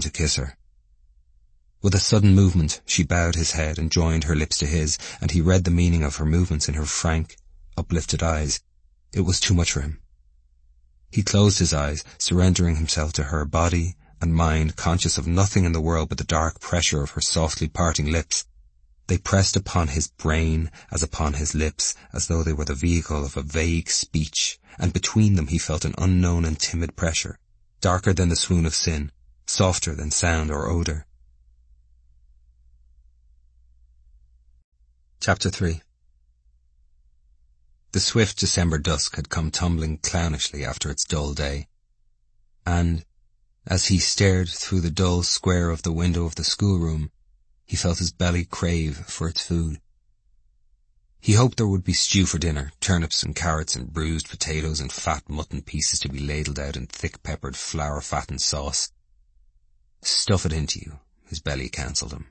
to kiss her. With a sudden movement, she bowed his head and joined her lips to his, and he read the meaning of her movements in her frank, uplifted eyes. It was too much for him. He closed his eyes, surrendering himself to her body and mind, conscious of nothing in the world but the dark pressure of her softly parting lips. They pressed upon his brain as upon his lips, as though they were the vehicle of a vague speech, and between them he felt an unknown and timid pressure, darker than the swoon of sin, softer than sound or odour. Chapter 3. The swift December dusk had come tumbling clownishly after its dull day, and, as he stared through the dull square of the window of the schoolroom, he felt his belly crave for its food. He hoped there would be stew for dinner, turnips and carrots and bruised potatoes and fat mutton pieces to be ladled out in thick-peppered, flour-fattened sauce. Stuff it into you, his belly counselled him.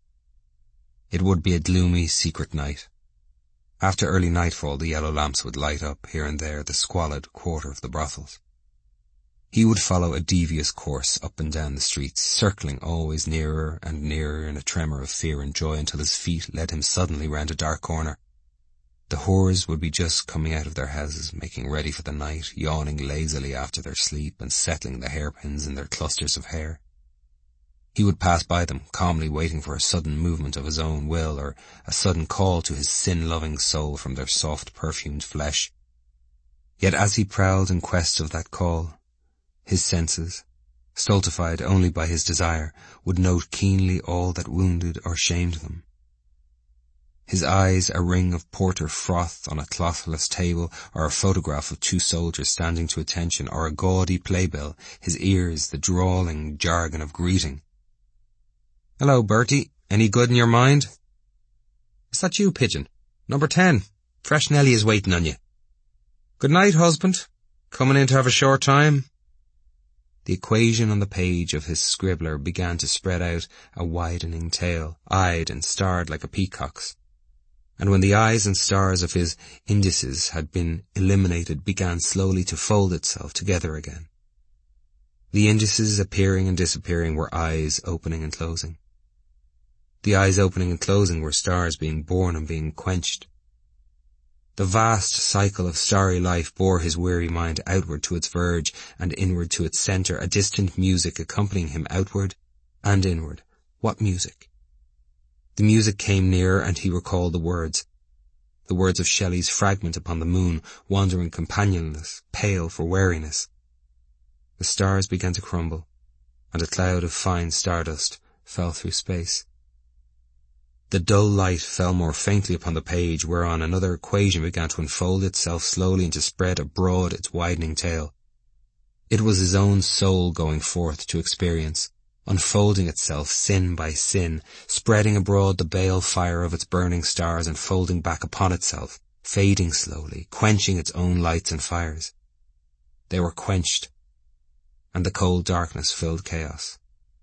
It would be a gloomy, secret night. After early nightfall the yellow lamps would light up, here and there, the squalid quarter of the brothels. He would follow a devious course up and down the streets, circling always nearer and nearer in a tremor of fear and joy until his feet led him suddenly round a dark corner. The whores would be just coming out of their houses, making ready for the night, yawning lazily after their sleep and settling the hairpins in their clusters of hair. He would pass by them, calmly waiting for a sudden movement of his own will or a sudden call to his sin-loving soul from their soft, perfumed flesh. Yet as he prowled in quest of that call, his senses, stultified only by his desire, would note keenly all that wounded or shamed them. His eyes a ring of porter froth on a clothless table, or a photograph of two soldiers standing to attention, or a gaudy playbill, his ears the drawling jargon of greeting. "Hello, Bertie. Any good in your mind?" "Is that you, Pigeon? Number 10. Fresh Nelly is waiting on you." "Good night, husband. Coming in to have a short time?" The equation on the page of his scribbler began to spread out a widening tail, eyed and starred like a peacock's. And when the eyes and stars of his indices had been eliminated, began slowly to fold itself together again. The indices appearing and disappearing were eyes opening and closing. The eyes opening and closing were stars being born and being quenched. The vast cycle of starry life bore his weary mind outward to its verge and inward to its centre, a distant music accompanying him outward and inward. What music? The music came nearer, and he recalled the words of Shelley's fragment upon the moon, wandering companionless, pale for weariness. The stars began to crumble, and a cloud of fine stardust fell through space. The dull light fell more faintly upon the page, whereon another equation began to unfold itself slowly and to spread abroad its widening tail. It was his own soul going forth to experience, unfolding itself sin by sin, spreading abroad the bale fire of its burning stars and folding back upon itself, fading slowly, quenching its own lights and fires. They were quenched, and the cold darkness filled chaos.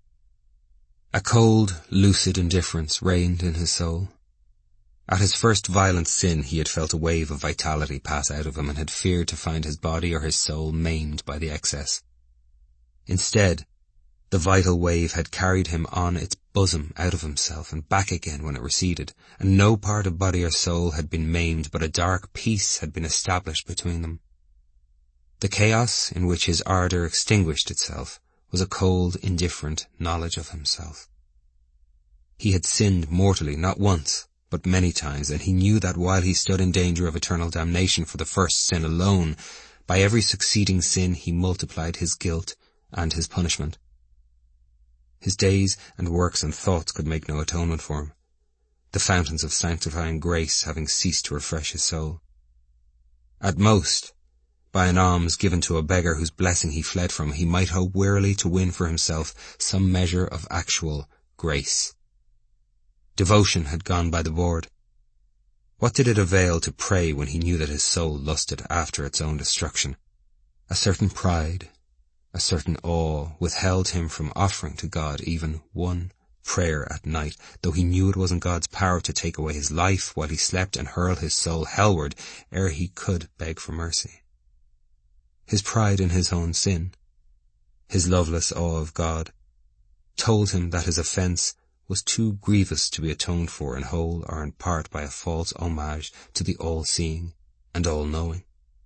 A cold, lucid indifference reigned in his soul. At his first violent sin he had felt a wave of vitality pass out of him and had feared to find his body or his soul maimed by the excess. Instead, the vital wave had carried him on its bosom out of himself and back again when it receded, and no part of body or soul had been maimed, but a dark peace had been established between them. The chaos in which his ardour extinguished itself was a cold, indifferent knowledge of himself. He had sinned mortally, not once, but many times, and he knew that while he stood in danger of eternal damnation for the first sin alone, by every succeeding sin he multiplied his guilt and his punishment. His days and works and thoughts could make no atonement for him, the fountains of sanctifying grace having ceased to refresh his soul. At most, by an alms given to a beggar whose blessing he fled from, he might hope wearily to win for himself some measure of actual grace. Devotion had gone by the board. What did it avail to pray when he knew that his soul lusted after its own destruction? A certain pride, a certain awe withheld him from offering to God even one prayer at night, though he knew it was in God's power to take away his life while he slept and hurl his soul hellward ere he could beg for mercy. His pride in his own sin, his loveless awe of God, told him that his offence was too grievous to be atoned for in whole or in part by a false homage to the all-seeing and all-knowing.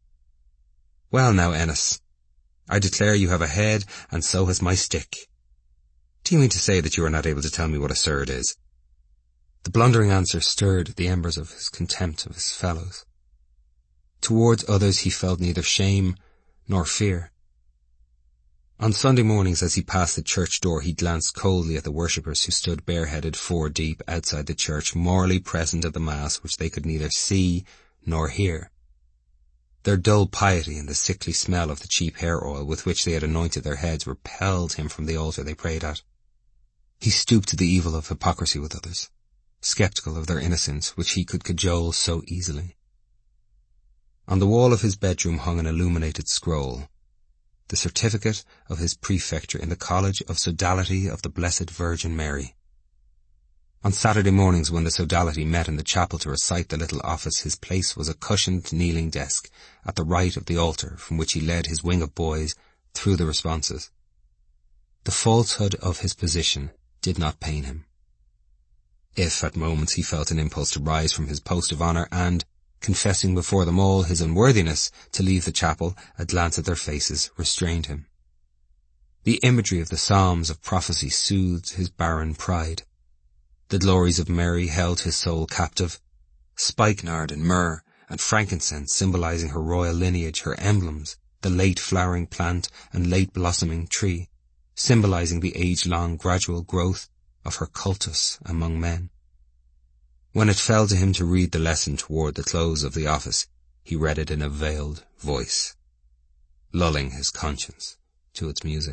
"Well now, Ennis, I declare you have a head, and so has my stick. Do you mean to say that you are not able to tell me what a sir it is?" The blundering answer stirred the embers of his contempt of his fellows. Towards others he felt neither shame nor fear. On Sunday mornings as he passed the church door he glanced coldly at the worshippers who stood bareheaded 4 deep outside the church, morally present at the Mass which they could neither see nor hear. Their dull piety and the sickly smell of the cheap hair oil with which they had anointed their heads repelled him from the altar they prayed at. He stooped to the evil of hypocrisy with others, sceptical of their innocence which he could cajole so easily. On the wall of his bedroom hung an illuminated scroll, the certificate of his prefecture in the College of Sodality of the Blessed Virgin Mary. On Saturday mornings when the Sodality met in the chapel to recite the little office, his place was a cushioned kneeling desk at the right of the altar from which he led his wing of boys through the responses. The falsehood of his position did not pain him. If at moments he felt an impulse to rise from his post of honour and, confessing before them all his unworthiness, to leave the chapel, a glance at their faces restrained him. The imagery of the Psalms of prophecy soothed his barren pride. The glories of Mary held his soul captive. Spikenard and myrrh and frankincense symbolizing her royal lineage, her emblems, the late flowering plant and late blossoming tree, symbolizing the age-long gradual growth of her cultus among men. When it fell to him to read the lesson toward the close of the office, he read it in a veiled voice, lulling his conscience to its music.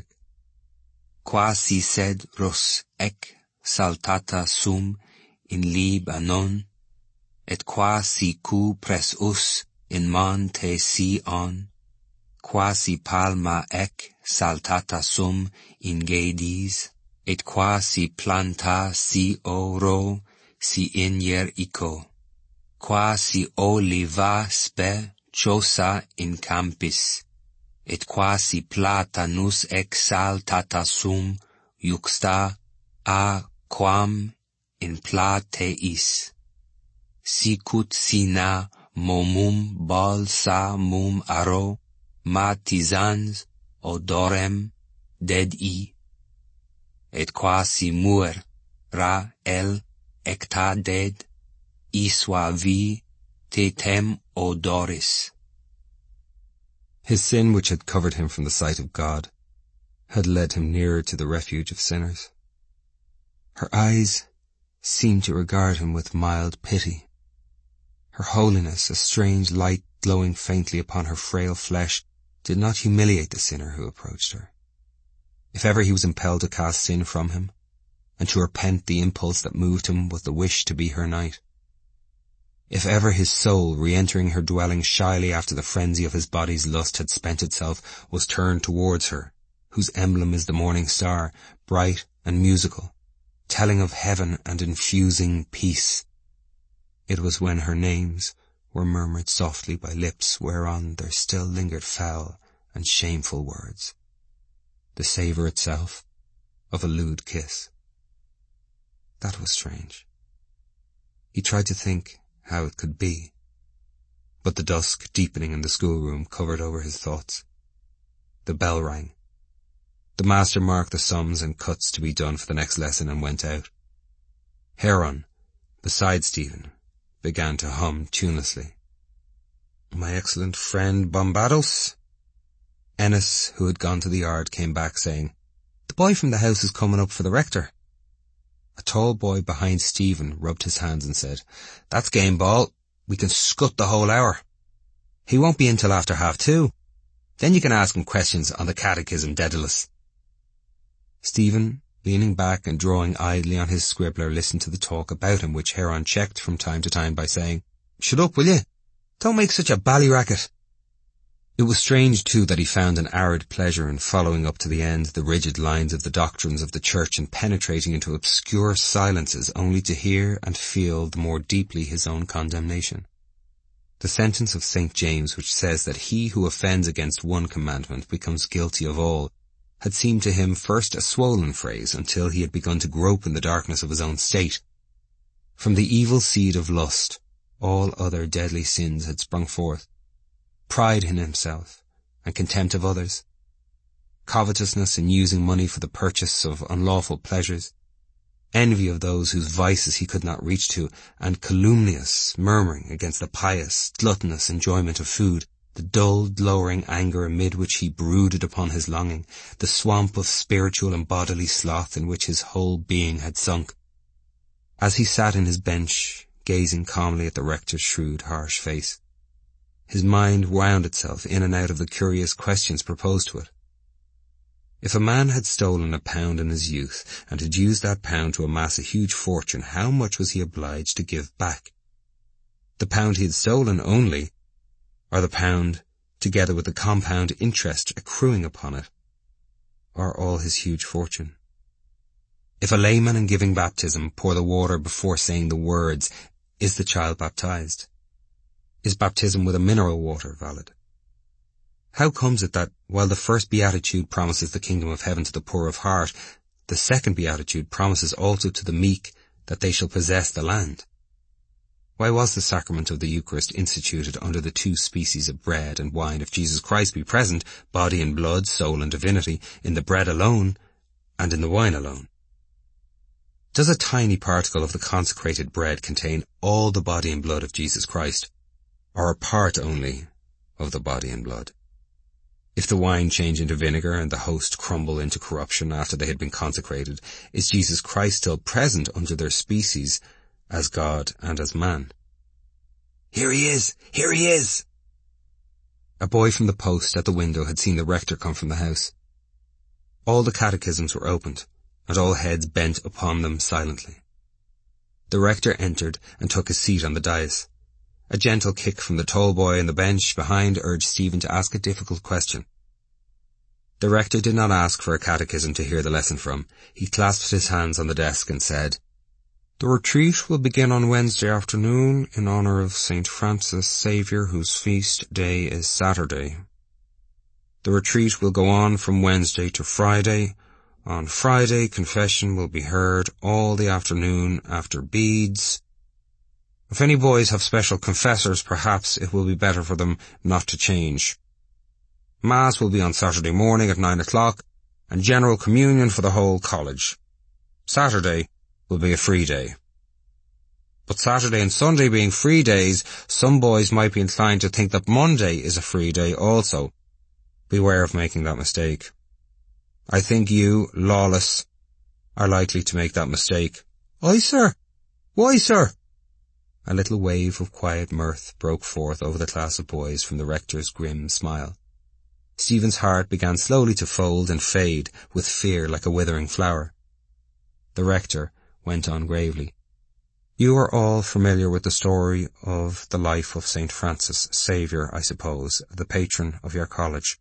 Quasi sed ros ec saltata sum in Libanon, et quasi cu pres us in monte Sion, quasi palma ec saltata sum in Gades, et quasi planta si oro si in Jericho, quasi oliva spe chosa in campis, et quasi platanus exaltata sum juxta a quam in plateis, sicut sina momum balsamum aro matizans odorem dedi, et quasi muer ra el ectaded isua vi tetem odoris. His sin, which had covered him from the sight of God, had led him nearer to the refuge of sinners. Her eyes seemed to regard him with mild pity. Her holiness, a strange light glowing faintly upon her frail flesh, did not humiliate the sinner who approached her. If ever he was impelled to cast sin from him, and to repent, the impulse that moved him was the wish to be her knight. If ever his soul, re-entering her dwelling shyly after the frenzy of his body's lust had spent itself, was turned towards her, whose emblem is the morning star, bright and musical, telling of heaven and infusing peace, it was when her names were murmured softly by lips whereon there still lingered foul and shameful words, the savour itself of a lewd kiss. That was strange. He tried to think how it could be, but the dusk deepening in the schoolroom covered over his thoughts. The bell rang. The master marked the sums and cuts to be done for the next lesson and went out. Heron, beside Stephen, began to hum tunelessly. "My excellent friend Bombados." Ennis, who had gone to the yard, came back saying, "The boy from the house is coming up for the rector." A tall boy behind Stephen rubbed his hands and said, "That's game ball. We can scut the whole hour. He won't be in till after 2:30. Then you can ask him questions on the Catechism Daedalus." Stephen, leaning back and drawing idly on his scribbler, listened to the talk about him, which Heron checked from time to time by saying, "Shut up, will you? Don't make such a ballyracket." It was strange, too, that he found an arid pleasure in following up to the end the rigid lines of the doctrines of the Church and penetrating into obscure silences only to hear and feel the more deeply his own condemnation. The sentence of St. James, which says that he who offends against one commandment becomes guilty of all, had seemed to him first a swollen phrase until he had begun to grope in the darkness of his own state. From the evil seed of lust, all other deadly sins had sprung forth. Pride in himself and contempt of others, covetousness in using money for the purchase of unlawful pleasures, envy of those whose vices he could not reach to, and calumnious murmuring against the pious, gluttonous enjoyment of food, the dull, lowering anger amid which he brooded upon his longing, the swamp of spiritual and bodily sloth in which his whole being had sunk. As he sat in his bench, gazing calmly at the rector's shrewd, harsh face, his mind wound itself in and out of the curious questions proposed to it. If a man had stolen £1 in his youth, and had used that £1 to amass a huge fortune, how much was he obliged to give back? The £1 he had stolen only, or the £1 together with the compound interest accruing upon it, or all his huge fortune? If a layman in giving baptism pour the water before saying the words, is the child baptized? Is baptism with a mineral water valid? How comes it that, while the first beatitude promises the kingdom of heaven to the poor of heart, the second beatitude promises also to the meek that they shall possess the land? Why was the sacrament of the Eucharist instituted under the two species of bread and wine if Jesus Christ be present, body and blood, soul and divinity, in the bread alone and in the wine alone? Does a tiny particle of the consecrated bread contain all the body and blood of Jesus Christ, or a part only of the body and blood? If the wine change into vinegar and the host crumble into corruption after they had been consecrated, is Jesus Christ still present under their species as God and as man? "Here he is! Here he is!" A boy from the post at the window had seen the rector come from the house. All the catechisms were opened, and all heads bent upon them silently. The rector entered and took his seat on the dais. A gentle kick from the tall boy on the bench behind urged Stephen to ask a difficult question. The rector did not ask for a catechism to hear the lesson from. He clasped his hands on the desk and said, "The retreat will begin on Wednesday afternoon in honour of St. Francis Xavier, whose feast day is Saturday. The retreat will go on from Wednesday to Friday. On Friday, confession will be heard all the afternoon after beads. If any boys have special confessors, perhaps it will be better for them not to change. Mass will be on Saturday morning at 9 o'clock, and General Communion for the whole college. Saturday will be a free day. But Saturday and Sunday being free days, some boys might be inclined to think that Monday is a free day also. Beware of making that mistake. I think you, lawless, are likely to make that mistake." "I, sir? Why, sir?" A little wave of quiet mirth broke forth over the class of boys from the rector's grim smile. Stephen's heart began slowly to fold and fade with fear like a withering flower. The rector went on gravely. "You are all familiar with the story of the life of St. Francis Xavier, I suppose, the patron of your college.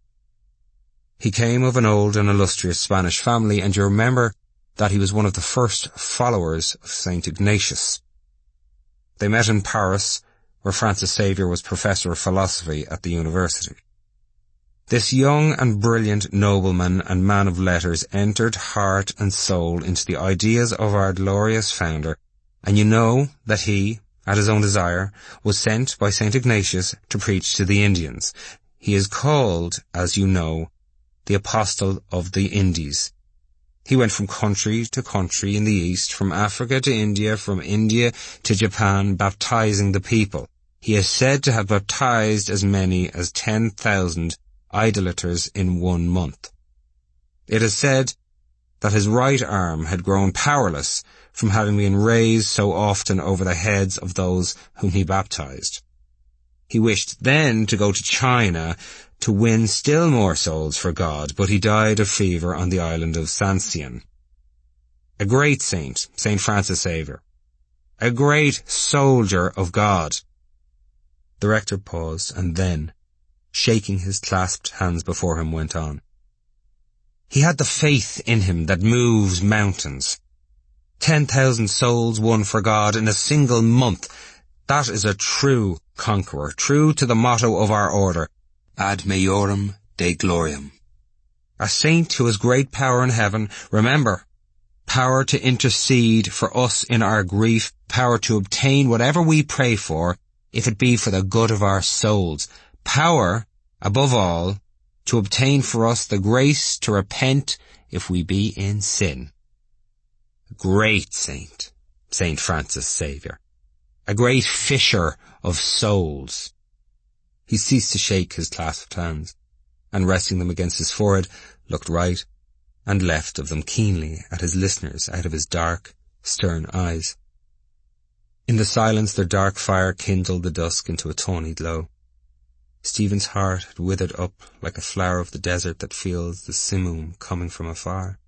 He came of an old and illustrious Spanish family, and you remember that he was one of the first followers of St. Ignatius. They met in Paris, where Francis Xavier was professor of philosophy at the university. This young and brilliant nobleman and man of letters entered heart and soul into the ideas of our glorious founder, and you know that he, at his own desire, was sent by St. Ignatius to preach to the Indians. He is called, as you know, the Apostle of the Indies. He went from country to country in the East, from Africa to India, from India to Japan, baptizing the people. He is said to have baptized as many as 10,000 idolaters in 1 month. It is said that his right arm had grown powerless from having been raised so often over the heads of those whom he baptized. He wished then to go to China to win still more souls for God, but he died of fever on the island of Sancian. A great saint, St. Francis Xavier. A great soldier of God." The rector paused, and then, shaking his clasped hands before him, went on. "He had the faith in him that moves mountains. 10,000 souls won for God in a single month. That is a true conqueror, true to the motto of our order, ad majorem Dei gloriam. a saint who has great power in heaven. Remember, power to intercede for us in our grief, power to obtain whatever we pray for, if it be for the good of our souls. Power, above all, to obtain for us the grace to repent if we be in sin. A great saint, Saint Francis Xavier. A great fisher of souls. He ceased to shake his clasped hands, and resting them against his forehead, looked right and left of them keenly at his listeners out of his dark, stern eyes. In the silence their dark fire kindled the dusk into a tawny glow. Stephen's heart had withered up like a flower of the desert that feels the simoom coming from afar.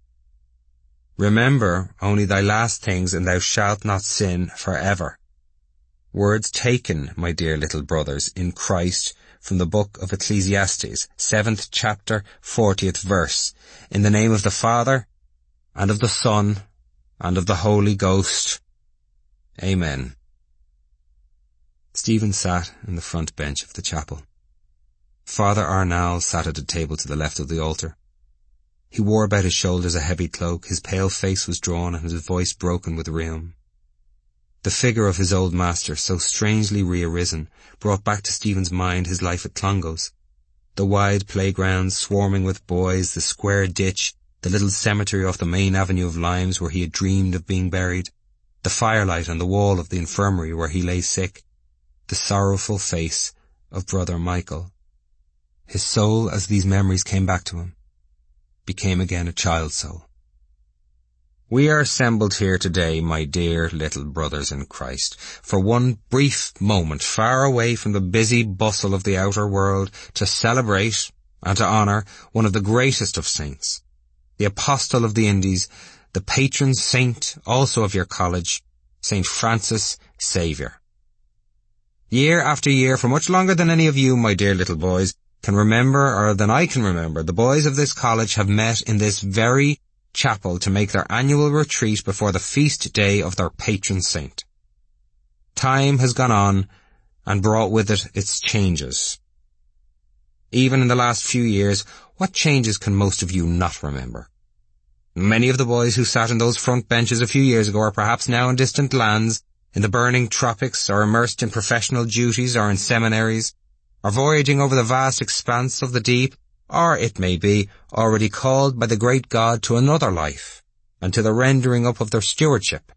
Remember only thy last things, and thou shalt not sin forever. Words taken, my dear little brothers, in Christ, from the book of Ecclesiastes, 7th chapter, 40th verse. In the name of the Father, and of the Son, and of the Holy Ghost. Amen. Stephen sat in the front bench of the chapel. Father Arnall sat at a table to the left of the altar. He wore about his shoulders a heavy cloak, his pale face was drawn and his voice broken with rheum. The figure of his old master, so strangely rearisen, brought back to Stephen's mind his life at Clongowes. The wide playgrounds swarming with boys, the square ditch, the little cemetery off the main avenue of limes where he had dreamed of being buried, the firelight on the wall of the infirmary where he lay sick, the sorrowful face of brother Michael. His soul, as these memories came back to him, became again a child's soul. We are assembled here today, my dear little brothers in Christ, for one brief moment far away from the busy bustle of the outer world to celebrate and to honour one of the greatest of saints, the Apostle of the Indies, the patron saint also of your college, Saint Francis Xavier. Year after year, for much longer than any of you, my dear little boys, can remember, or than I can remember, the boys of this college have met in this very chapel to make their annual retreat before the feast day of their patron saint. Time has gone on and brought with it its changes. Even in the last few years, what changes can most of you not remember? Many of the boys who sat in those front benches a few years ago are perhaps now in distant lands, in the burning tropics, or immersed in professional duties, or in seminaries, or voyaging over the vast expanse of the deep, or, it may be, already called by the great God to another life, and to the rendering up of their stewardship.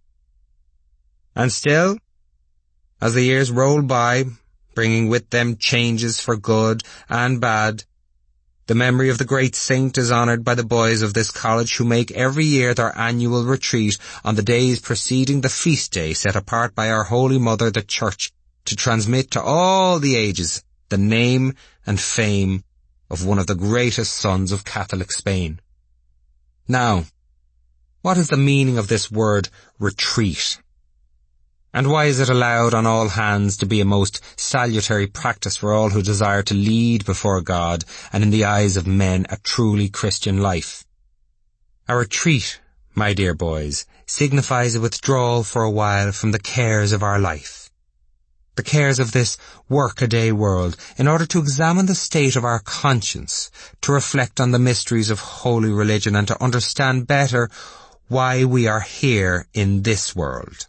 And still, as the years roll by, bringing with them changes for good and bad, the memory of the great saint is honoured by the boys of this college who make every year their annual retreat on the days preceding the feast day set apart by our Holy Mother, the Church, to transmit to all the ages the name and fame of one of the greatest sons of Catholic Spain. Now, what is the meaning of this word retreat? And why is it allowed on all hands to be a most salutary practice for all who desire to lead before God and in the eyes of men a truly Christian life? A retreat, my dear boys, signifies a withdrawal for a while from the cares of our life, the cares of this work-a-day world, in order to examine the state of our conscience, to reflect on the mysteries of holy religion, and to understand better why we are here in this world.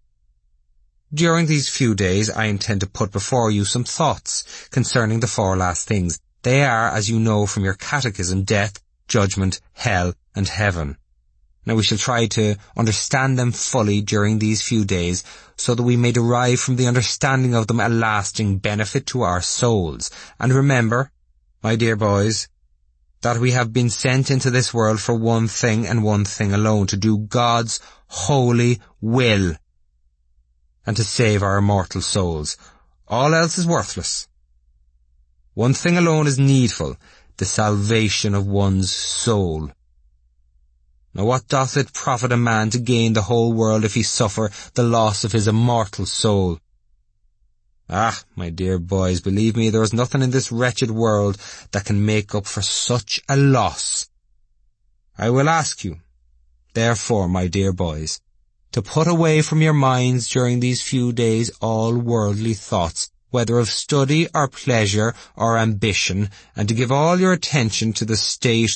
During these few days I intend to put before you some thoughts concerning the four last things. They are, as you know from your catechism, death, judgment, hell, and heaven. Now we shall try to understand them fully during these few days, so that we may derive from the understanding of them a lasting benefit to our souls. And remember, my dear boys, that we have been sent into this world for one thing and one thing alone, to do God's holy will, and to save our immortal souls. All else is worthless. One thing alone is needful, the salvation of one's soul. Now what doth it profit a man to gain the whole world if he suffer the loss of his immortal soul? Ah, my dear boys, believe me, there is nothing in this wretched world that can make up for such a loss. I will ask you, therefore, my dear boys, to put away from your minds during these few days all worldly thoughts, whether of study or pleasure or ambition, and to give all your attention to the state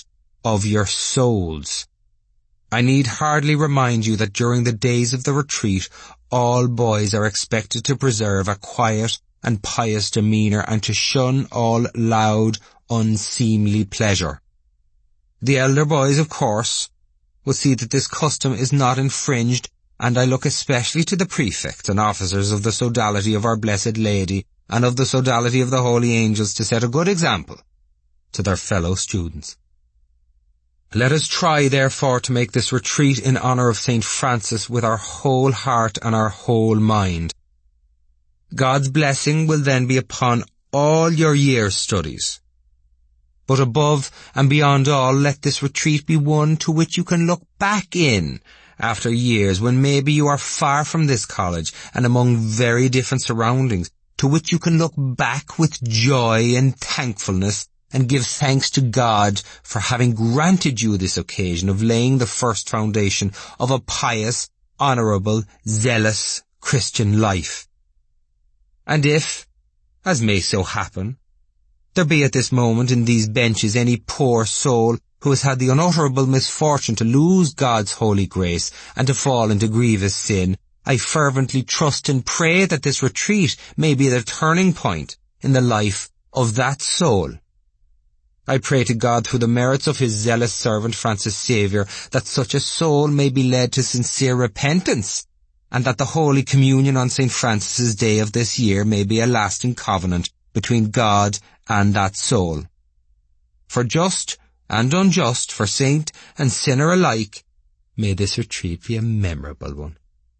of your souls. I need hardly remind you that during the days of the retreat, all boys are expected to preserve a quiet and pious demeanour and to shun all loud, unseemly pleasure. The elder boys, of course, will see that this custom is not infringed, and I look especially to the prefects and officers of the sodality of Our Blessed Lady and of the sodality of the holy angels to set a good example to their fellow students. Let us try, therefore, to make this retreat in honour of St. Francis with our whole heart and our whole mind. God's blessing will then be upon all your year's studies. But above and beyond all, let this retreat be one to which you can look back in after years when maybe you are far from this college and among very different surroundings, to which you can look back with joy and thankfulness and give thanks to God for having granted you this occasion of laying the first foundation of a pious, honourable, zealous Christian life. And if, as may so happen, there be at this moment in these benches any poor soul who has had the unutterable misfortune to lose God's holy grace and to fall into grievous sin, I fervently trust and pray that this retreat may be the turning point in the life of that soul. I pray to God through the merits of his zealous servant Francis Xavier that such a soul may be led to sincere repentance, and that the Holy Communion on St. Francis's Day of this year may be a lasting covenant between God and that soul. For just and unjust, for saint and sinner alike, may this retreat be a memorable one.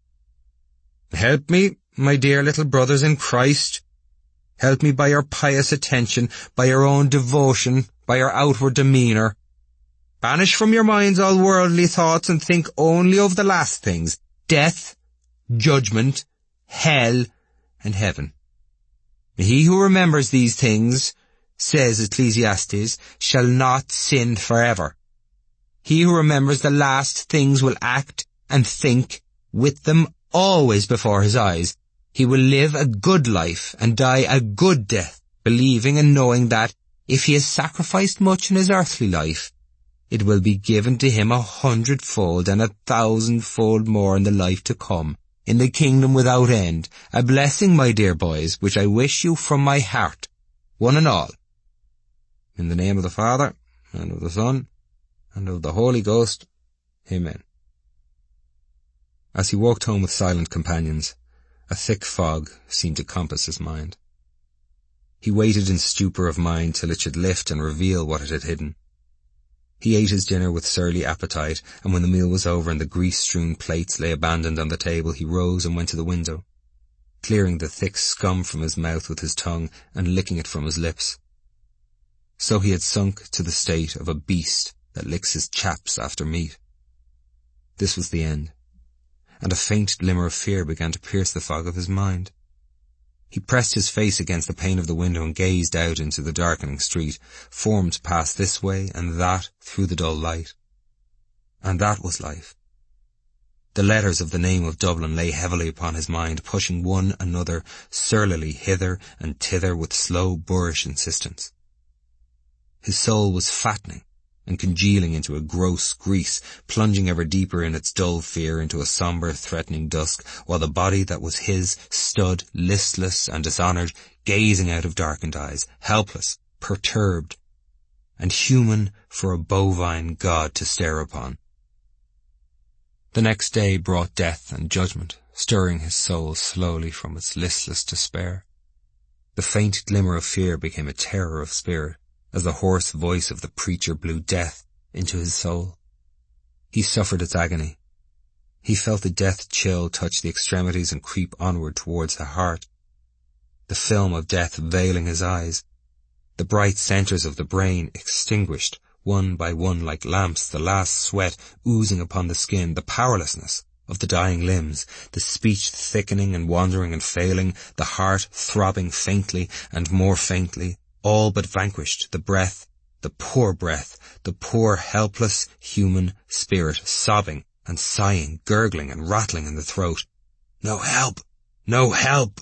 Help me, my dear little brothers in Christ. Help me by your pious attention, by your own devotion, by your outward demeanour. Banish from your minds all worldly thoughts and think only of the last things: death, judgment, hell, and heaven. He who remembers these things, says Ecclesiastes, shall not sin forever. He who remembers the last things will act and think with them always before his eyes. He will live a good life and die a good death, believing and knowing that, if he has sacrificed much in his earthly life, it will be given to him 100-fold and 1,000-fold more in the life to come, in the kingdom without end. A blessing, my dear boys, which I wish you from my heart, one and all. In the name of the Father, and of the Son, and of the Holy Ghost. Amen. As he walked home with silent companions, a thick fog seemed to compass his mind. He waited in stupor of mind till it should lift and reveal what it had hidden. He ate his dinner with surly appetite, and when the meal was over and the grease-strewn plates lay abandoned on the table, he rose and went to the window, clearing the thick scum from his mouth with his tongue and licking it from his lips. So he had sunk to the state of a beast that licks his chaps after meat. This was the end, and a faint glimmer of fear began to pierce the fog of his mind. He pressed his face against the pane of the window and gazed out into the darkening street, formed passed this way and that through the dull light. And that was life. The letters of the name of Dublin lay heavily upon his mind, pushing one another surlily hither and thither with slow, boorish insistence. His soul was fattening and congealing into a gross grease, plunging ever deeper in its dull fear into a sombre, threatening dusk, while the body that was his stood listless and dishonoured, gazing out of darkened eyes, helpless, perturbed, and human for a bovine god to stare upon. The next day brought death and judgment, stirring his soul slowly from its listless despair. The faint glimmer of fear became a terror of spirit, as the hoarse voice of the preacher blew death into his soul. He suffered its agony. He felt the death chill touch the extremities and creep onward towards the heart, the film of death veiling his eyes, the bright centres of the brain extinguished, one by one like lamps, the last sweat oozing upon the skin, the powerlessness of the dying limbs, the speech thickening and wandering and failing, the heart throbbing faintly and more faintly, all but vanquished, the breath, the poor helpless human spirit, sobbing and sighing, gurgling and rattling in the throat. No help! No help!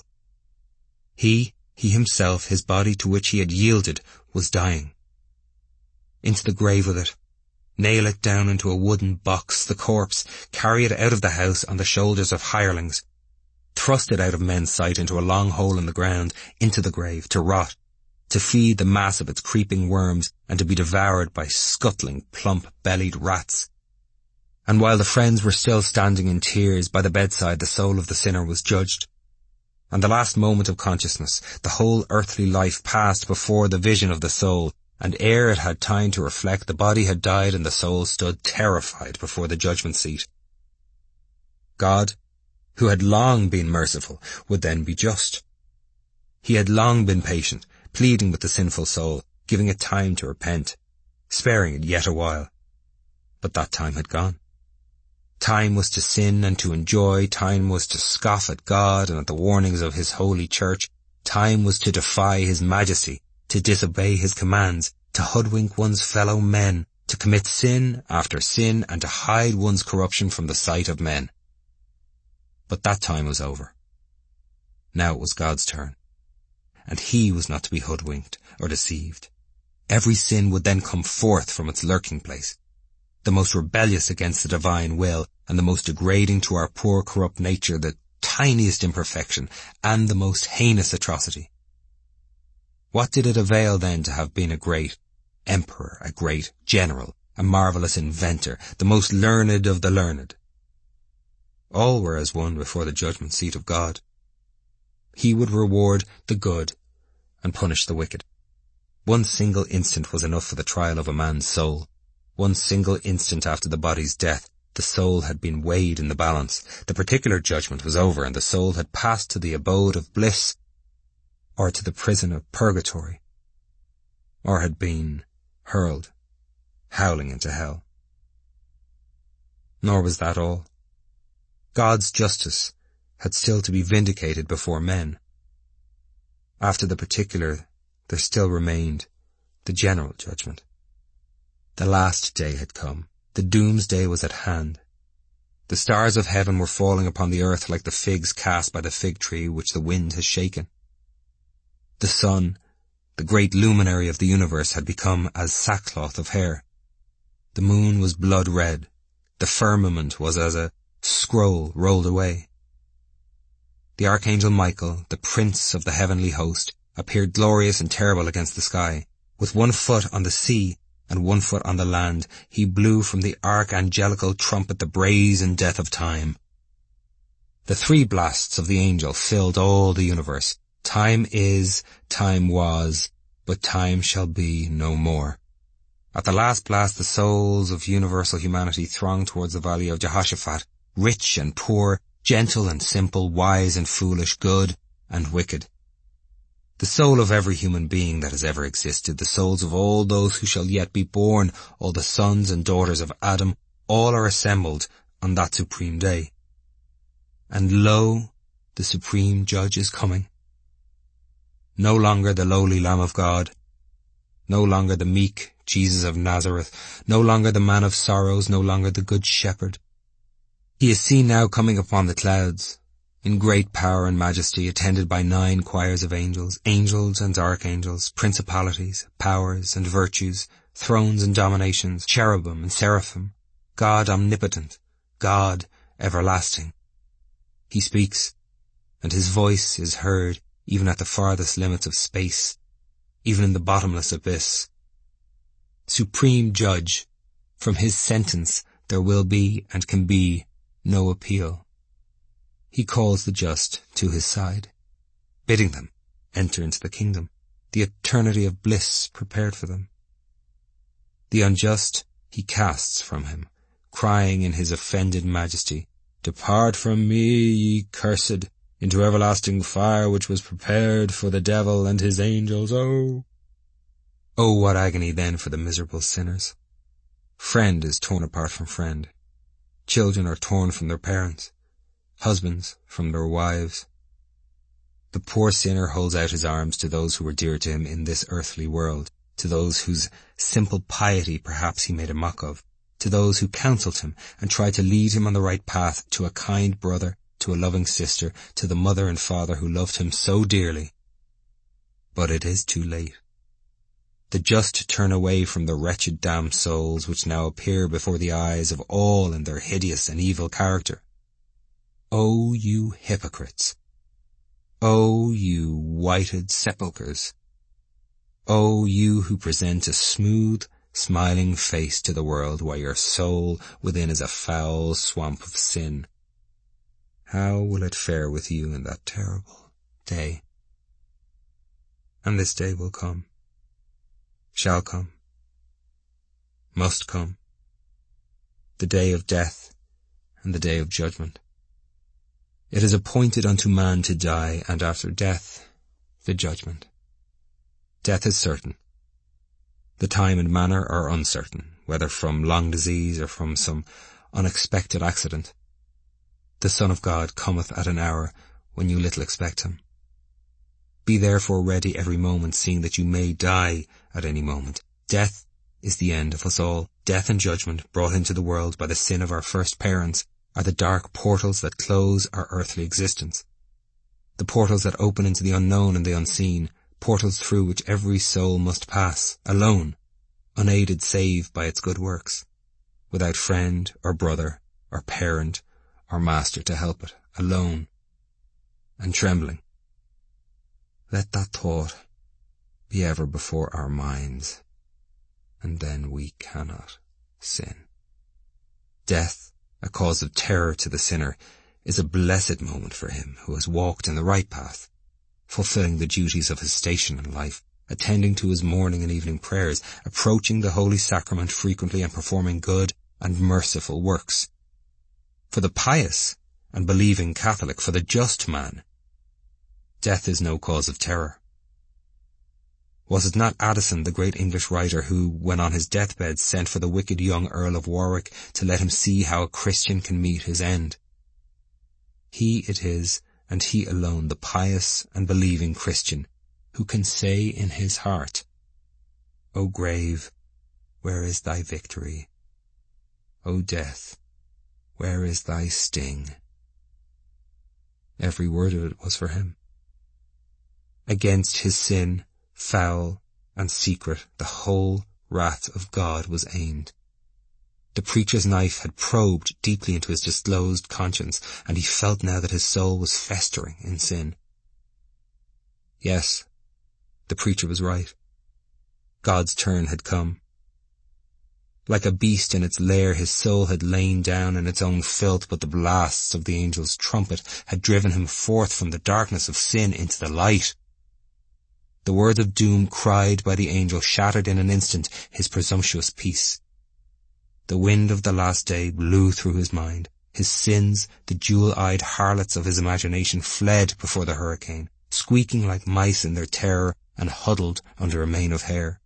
He himself, his body to which he had yielded, was dying. Into the grave with it, nail it down into a wooden box, the corpse, carry it out of the house on the shoulders of hirelings, thrust it out of men's sight into a long hole in the ground, into the grave, to rot, to feed the mass of its creeping worms, and to be devoured by scuttling, plump-bellied rats. And while the friends were still standing in tears by the bedside, the soul of the sinner was judged. And the last moment of consciousness, the whole earthly life passed before the vision of the soul, and ere it had time to reflect, the body had died and the soul stood terrified before the judgment seat. God, who had long been merciful, would then be just. He had long been patient, pleading with the sinful soul, giving it time to repent, sparing it yet a while. But that time had gone. Time was to sin and to enjoy, time was to scoff at God and at the warnings of his holy church, time was to defy his majesty, to disobey his commands, to hoodwink one's fellow men, to commit sin after sin, and to hide one's corruption from the sight of men. But that time was over. Now it was God's turn, and he was not to be hoodwinked or deceived. Every sin would then come forth from its lurking place, the most rebellious against the divine will, and the most degrading to our poor corrupt nature, the tiniest imperfection, and the most heinous atrocity. What did it avail then to have been a great emperor, a great general, a marvellous inventor, the most learned of the learned? All were as one before the judgment seat of God. He would reward the good and punish the wicked. One single instant was enough for the trial of a man's soul. One single instant after the body's death, the soul had been weighed in the balance. The particular judgment was over, and the soul had passed to the abode of bliss, or to the prison of purgatory, or had been hurled, howling into hell. Nor was that all. God's justice had still to be vindicated before men. After the particular, there still remained the general judgment. The last day had come. The doomsday was at hand. The stars of heaven were falling upon the earth like the figs cast by the fig tree which the wind has shaken. The sun, the great luminary of the universe, had become as sackcloth of hair. The moon was blood red. The firmament was as a scroll rolled away. The archangel Michael, the prince of the heavenly host, appeared glorious and terrible against the sky. With 1 foot on the sea and 1 foot on the land, he blew from the archangelical trumpet the brazen death of time. The 3 blasts of the angel filled all the universe. Time is, time was, but time shall be no more. At the last blast, the souls of universal humanity thronged towards the valley of Jehoshaphat, rich and poor, gentle and simple, wise and foolish, good and wicked. The soul of every human being that has ever existed, the souls of all those who shall yet be born, all the sons and daughters of Adam, all are assembled on that supreme day. And lo, the supreme judge is coming. No longer the lowly Lamb of God, no longer the meek Jesus of Nazareth, no longer the man of sorrows, no longer the good shepherd. He is seen now coming upon the clouds, in great power and majesty, attended by 9 choirs of angels, angels and archangels, principalities, powers and virtues, thrones and dominations, cherubim and seraphim, God omnipotent, God everlasting. He speaks, and his voice is heard even at the farthest limits of space, even in the bottomless abyss. Supreme Judge, from his sentence there will be and can be no appeal. He calls the just to his side, bidding them enter into the kingdom, the eternity of bliss prepared for them. The unjust he casts from him, crying in his offended majesty, "Depart from me, ye cursed, into everlasting fire which was prepared for the devil and his angels." Oh, what agony then for the miserable sinners. Friend is torn apart from friend. Children are torn from their parents. Husbands from their wives. The poor sinner holds out his arms to those who were dear to him in this earthly world, to those whose simple piety perhaps he made a mock of, to those who counselled him and tried to lead him on the right path, to a kind brother, to a loving sister, to the mother and father who loved him so dearly. But it is too late. The just turn away from the wretched damned souls which now appear before the eyes of all in their hideous and evil character. O you hypocrites! O you whited sepulchres! O you who present a smooth, smiling face to the world while your soul within is a foul swamp of sin! How will it fare with you in that terrible day? And this day will come, shall come, must come, the day of death and the day of judgment. It is appointed unto man to die, and after death, the judgment. Death is certain. The time and manner are uncertain, whether from long disease or from some unexpected accident. The Son of God cometh at an hour when you little expect him. Be therefore ready every moment, seeing that you may die at any moment. Death is the end of us all. Death and judgment, brought into the world by the sin of our first parents, are the dark portals that close our earthly existence. The portals that open into the unknown and the unseen, portals through which every soul must pass, alone, unaided save by its good works, without friend or brother or parent or master to help it, alone and trembling. Let that thought be ever before our minds, and then we cannot sin. Death, a cause of terror to the sinner, is a blessed moment for him who has walked in the right path, fulfilling the duties of his station in life, attending to his morning and evening prayers, approaching the Holy Sacrament frequently, and performing good and merciful works. For the pious and believing Catholic, for the just man, death is no cause of terror. Was it not Addison, the great English writer, who, when on his deathbed, sent for the wicked young Earl of Warwick to let him see how a Christian can meet his end? He it is, and he alone, the pious and believing Christian, who can say in his heart, O grave, where is thy victory? O death, where is thy sting? Every word of it was for him. Against his sin, foul and secret, the whole wrath of God was aimed. The preacher's knife had probed deeply into his disclosed conscience, and he felt now that his soul was festering in sin. Yes, the preacher was right. God's turn had come. Like a beast in its lair, his soul had lain down in its own filth, but the blasts of the angel's trumpet had driven him forth from the darkness of sin into the light. The words of doom cried by the angel shattered in an instant his presumptuous peace. The wind of the last day blew through his mind. His sins, the jewel-eyed harlots of his imagination, fled before the hurricane, squeaking like mice in their terror and huddled under a mane of hair.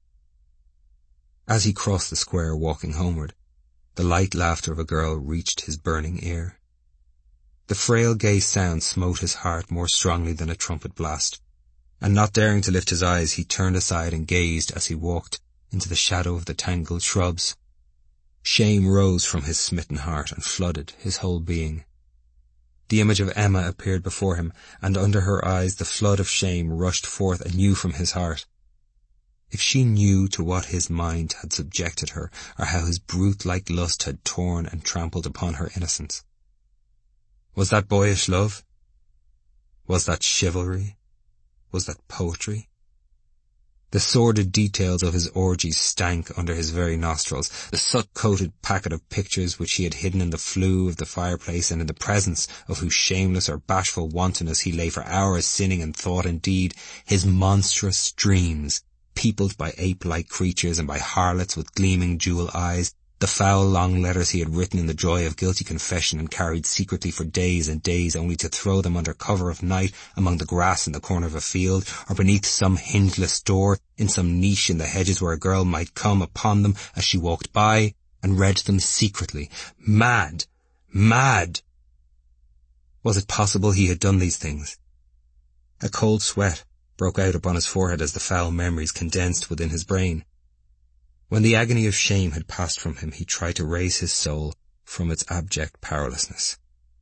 As he crossed the square walking homeward, the light laughter of a girl reached his burning ear. The frail gay sound smote his heart more strongly than a trumpet blast, and not daring to lift his eyes, he turned aside and gazed as he walked into the shadow of the tangled shrubs. Shame rose from his smitten heart and flooded his whole being. The image of Emma appeared before him, and under her eyes the flood of shame rushed forth anew from his heart. If she knew to what his mind had subjected her, or how his brute-like lust had torn and trampled upon her innocence. Was that boyish love? Was that chivalry? Was that poetry? The sordid details of his orgies stank under his very nostrils. The soot-coated packet of pictures which he had hidden in the flue of the fireplace, and in the presence of whose shameless or bashful wantonness he lay for hours sinning in thought and deed, his monstrous dreams, peopled by ape-like creatures and by harlots with gleaming jewel eyes, the foul long letters he had written in the joy of guilty confession and carried secretly for days and days, only to throw them under cover of night among the grass in the corner of a field, or beneath some hingeless door in some niche in the hedges, where a girl might come upon them as she walked by and read them secretly. Mad! Mad! Was it possible he had done these things? A cold sweat broke out upon his forehead as the foul memories condensed within his brain. When the agony of shame had passed from him, he tried to raise his soul from its abject powerlessness.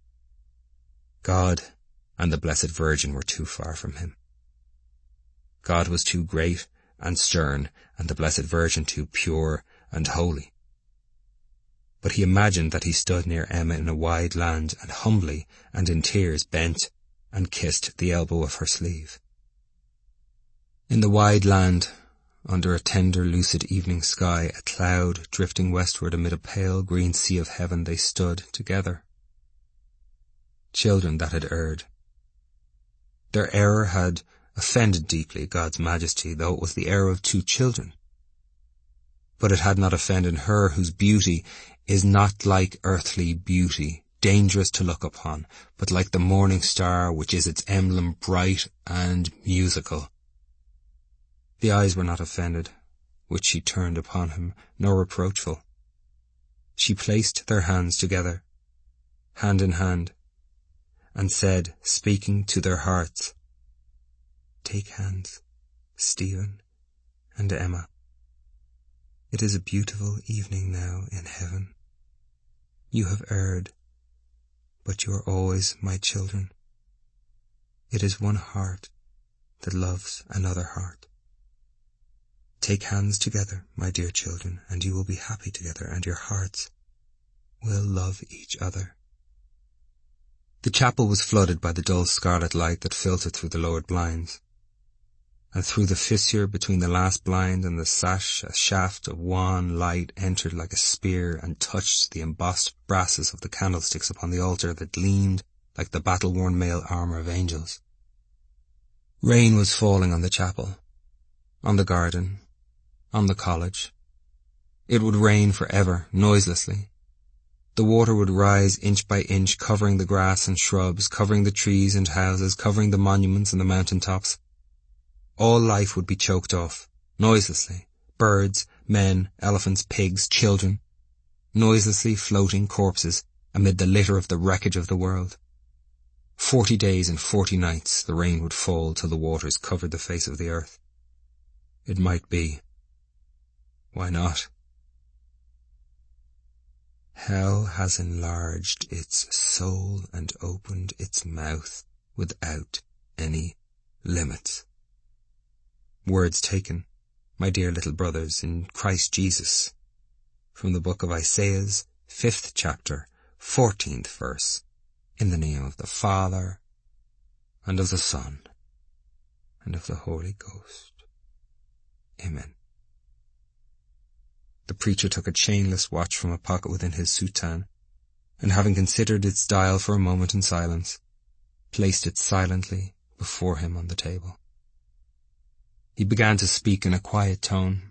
God and the Blessed Virgin were too far from him. God was too great and stern, and the Blessed Virgin too pure and holy. But he imagined that he stood near Emma in a wide land, and humbly and in tears bent and kissed the elbow of her sleeve. In the wide land, under a tender, lucid evening sky, a cloud drifting westward amid a pale green sea of heaven, they stood together. Children that had erred. Their error had offended deeply God's majesty, though it was the error of two children. But it had not offended her whose beauty is not like earthly beauty, dangerous to look upon, but like the morning star, which is its emblem, bright and musical. The eyes were not offended, which she turned upon him, nor reproachful. She placed their hands together, hand in hand, and said, speaking to their hearts, "Take hands, Stephen and Emma. It is a beautiful evening now in heaven. You have erred, but you are always my children. It is one heart that loves another heart. Take hands together, my dear children, and you will be happy together, and your hearts will love each other." The chapel was flooded by the dull scarlet light that filtered through the lowered blinds, and through the fissure between the last blind and the sash a shaft of wan light entered like a spear and touched the embossed brasses of the candlesticks upon the altar that gleamed like the battle-worn mail armour of angels. Rain was falling on the chapel, on the garden, on the college. It would rain forever, noiselessly. The water would rise inch by inch, covering the grass and shrubs, covering the trees and houses, covering the monuments and the mountain tops. All life would be choked off, noiselessly. Birds, men, elephants, pigs, children, noiselessly floating corpses amid the litter of the wreckage of the world. 40 days and 40 nights the rain would fall till the waters covered the face of the earth. It might be. Why not? Hell has enlarged its soul and opened its mouth without any limits. Words taken, my dear little brothers, in Christ Jesus, from the book of Isaiah's 5th chapter, 14th verse, in the name of the Father, and of the Son, and of the Holy Ghost. Amen. The preacher took a chainless watch from a pocket within his soutane, and having considered its dial for a moment in silence, placed it silently before him on the table. He began to speak in a quiet tone.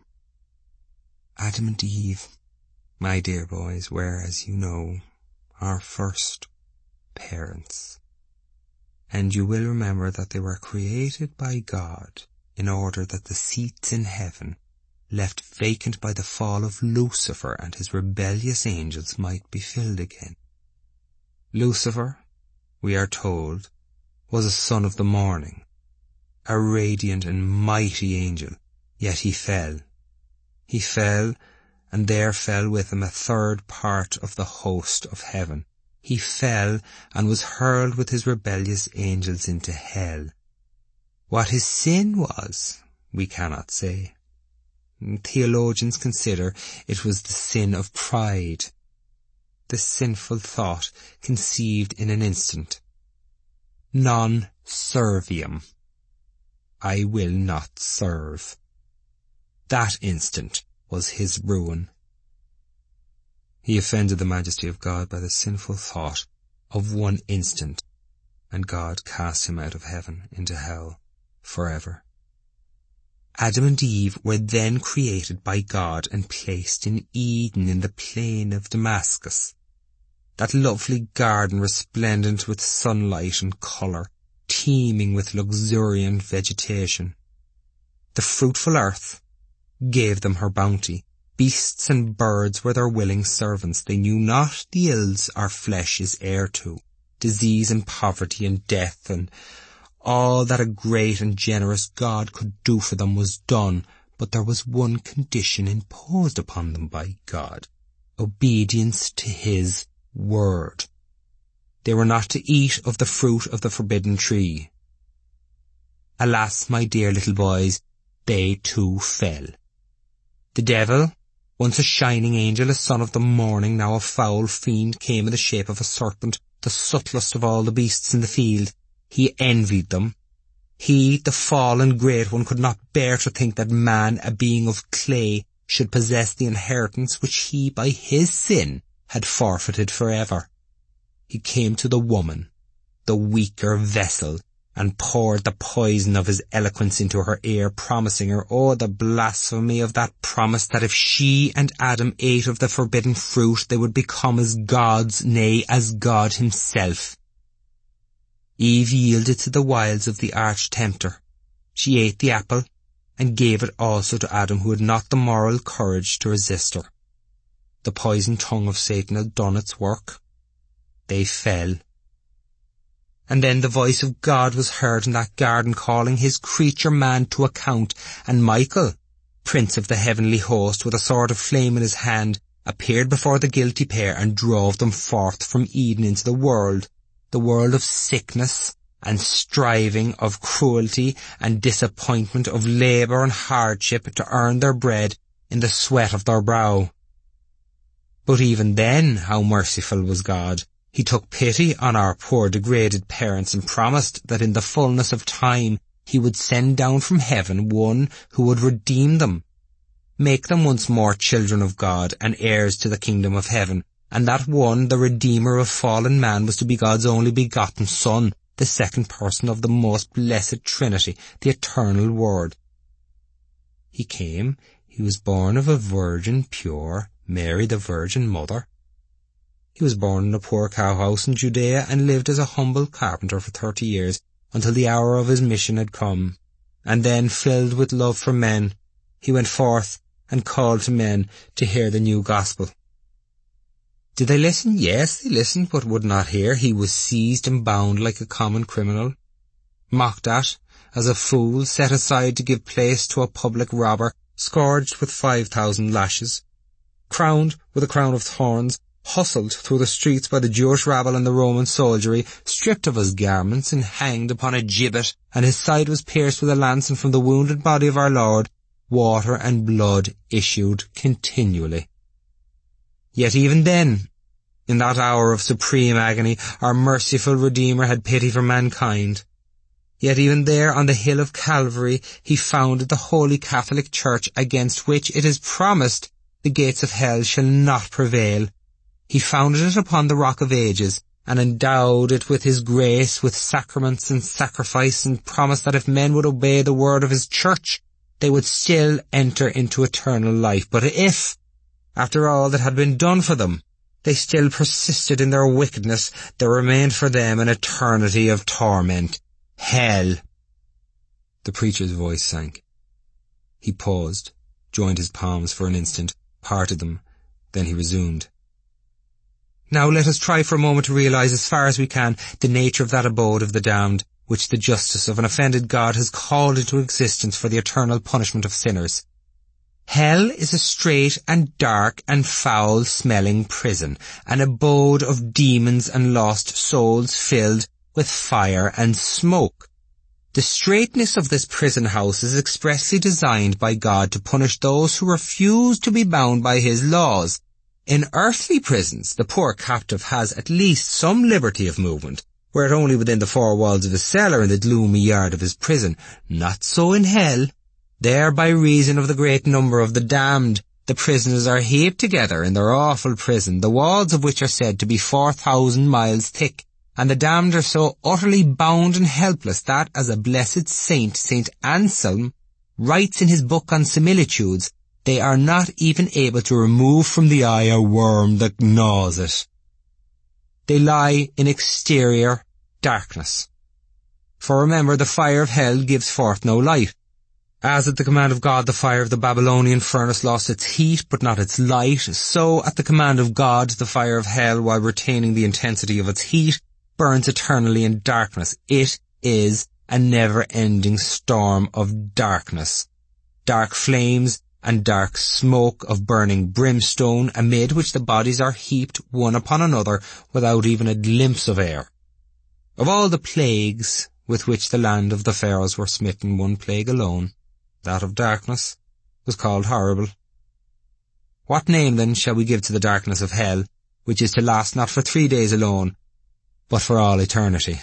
Adam and Eve, my dear boys, were, as you know, our first parents. And you will remember that they were created by God in order that the seats in heaven, left vacant by the fall of Lucifer and his rebellious angels, might be filled again. Lucifer, we are told, was a son of the morning, a radiant and mighty angel, yet he fell. He fell, and there fell with him a third part of the host of heaven. He fell, and was hurled with his rebellious angels into hell. What his sin was, we cannot say. Theologians consider it was the sin of pride, the sinful thought conceived in an instant. Non serviam. I will not serve. That instant was his ruin. He offended the majesty of God by the sinful thought of one instant, and God cast him out of heaven into hell forever. Adam and Eve were then created by God and placed in Eden in the plain of Damascus, that lovely garden resplendent with sunlight and colour, teeming with luxuriant vegetation. The fruitful earth gave them her bounty. Beasts and birds were their willing servants. They knew not the ills our flesh is heir to, disease and poverty and death, and all that a great and generous God could do for them was done, but there was one condition imposed upon them by God: obedience to his word. They were not to eat of the fruit of the forbidden tree. Alas, my dear little boys, they too fell. The devil, once a shining angel, a son of the morning, now a foul fiend, came in the shape of a serpent, the subtlest of all the beasts in the field. He envied them. He, the fallen great one, could not bear to think that man, a being of clay, should possess the inheritance which he, by his sin, had forfeited forever. He came to the woman, the weaker vessel, and poured the poison of his eloquence into her ear, promising her, oh, the blasphemy of that promise, that if she and Adam ate of the forbidden fruit, they would become as gods, nay, as God himself. Eve yielded to the wiles of the arch-tempter. She ate the apple, and gave it also to Adam, who had not the moral courage to resist her. The poisoned tongue of Satan had done its work. They fell. And then the voice of God was heard in that garden, calling his creature man to account, and Michael, prince of the heavenly host, with a sword of flame in his hand, appeared before the guilty pair and drove them forth from Eden into the world of sickness and striving, of cruelty and disappointment, of labour and hardship, to earn their bread in the sweat of their brow. But even then, how merciful was God! He took pity on our poor degraded parents and promised that in the fullness of time he would send down from heaven one who would redeem them, make them once more children of God and heirs to the kingdom of heaven. And that one, the Redeemer of fallen man, was to be God's only begotten Son, the second person of the most blessed Trinity, the eternal Word. He came, he was born of a virgin pure, Mary the Virgin Mother. He was born in a poor cowhouse in Judea and lived as a humble carpenter for 30 years, until the hour of his mission had come. And then, filled with love for men, he went forth and called to men to hear the new gospel. Did they listen? Yes, they listened, but would not hear. He was seized and bound like a common criminal, mocked at as a fool, set aside to give place to a public robber, scourged with 5,000 lashes, crowned with a crown of thorns, hustled through the streets by the Jewish rabble and the Roman soldiery, stripped of his garments and hanged upon a gibbet, and his side was pierced with a lance, and from the wounded body of our Lord water and blood issued continually. Yet even then, in that hour of supreme agony, our merciful Redeemer had pity for mankind. Yet even there on the hill of Calvary he founded the Holy Catholic Church, against which it is promised the gates of hell shall not prevail. He founded it upon the Rock of Ages, and endowed it with his grace, with sacraments and sacrifice, and promised that if men would obey the word of his church, they would still enter into eternal life. But if, after all that had been done for them, they still persisted in their wickedness, there remained for them an eternity of torment, hell. The preacher's voice sank. He paused, joined his palms for an instant, parted them, then he resumed. Now let us try for a moment to realize as far as we can the nature of that abode of the damned, which the justice of an offended God has called into existence for the eternal punishment of sinners. Hell is a strait and dark and foul-smelling prison, an abode of demons and lost souls filled with fire and smoke. The straitness of this prison house is expressly designed by God to punish those who refuse to be bound by his laws. In earthly prisons, the poor captive has at least some liberty of movement, were it only within the four walls of his cell or in the gloomy yard of his prison. Not so in hell. There, by reason of the great number of the damned, the prisoners are heaped together in their awful prison, the walls of which are said to be 4,000 miles thick, and the damned are so utterly bound and helpless that, as a blessed saint, St. Anselm, writes in his book on similitudes, they are not even able to remove from the eye a worm that gnaws it. They lie in exterior darkness. For remember, the fire of hell gives forth no light. As at the command of God the fire of the Babylonian furnace lost its heat but not its light, so at the command of God the fire of hell, while retaining the intensity of its heat, burns eternally in darkness. It is a never-ending storm of darkness. Dark flames and dark smoke of burning brimstone, amid which the bodies are heaped one upon another without even a glimpse of air. Of all the plagues with which the land of the Pharaohs were smitten, one plague alone, that of darkness, was called horrible. What name then shall we give to the darkness of hell, which is to last not for 3 days alone, but for all eternity?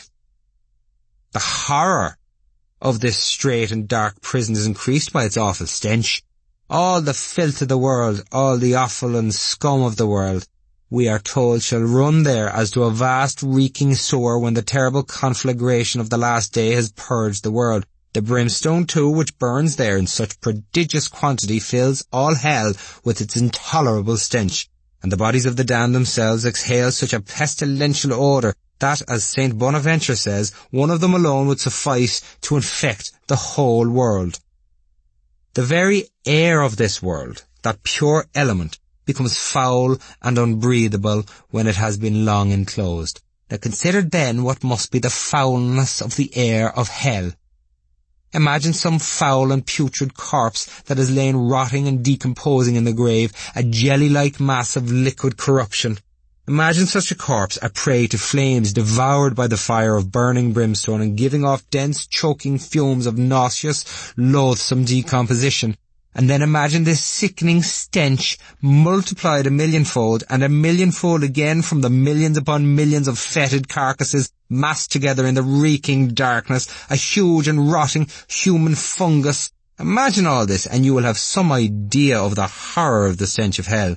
The horror of this strait and dark prison is increased by its awful stench. All the filth of the world, all the offal and scum of the world, we are told shall run there as to a vast reeking sewer when the terrible conflagration of the last day has purged the world. The brimstone too, which burns there in such prodigious quantity, fills all hell with its intolerable stench, and the bodies of the damned themselves exhale such a pestilential odour that, as St. Bonaventure says, one of them alone would suffice to infect the whole world. The very air of this world, that pure element, becomes foul and unbreathable when it has been long enclosed. Now consider then what must be the foulness of the air of hell. Imagine some foul and putrid corpse that has lain rotting and decomposing in the grave, a jelly-like mass of liquid corruption. Imagine such a corpse a prey to flames, devoured by the fire of burning brimstone and giving off dense, choking fumes of nauseous, loathsome decomposition. And then imagine this sickening stench multiplied 1,000,000-fold and 1,000,000-fold again from the millions upon millions of fetid carcasses massed together in the reeking darkness, a huge and rotting human fungus. Imagine all this and you will have some idea of the horror of the stench of hell.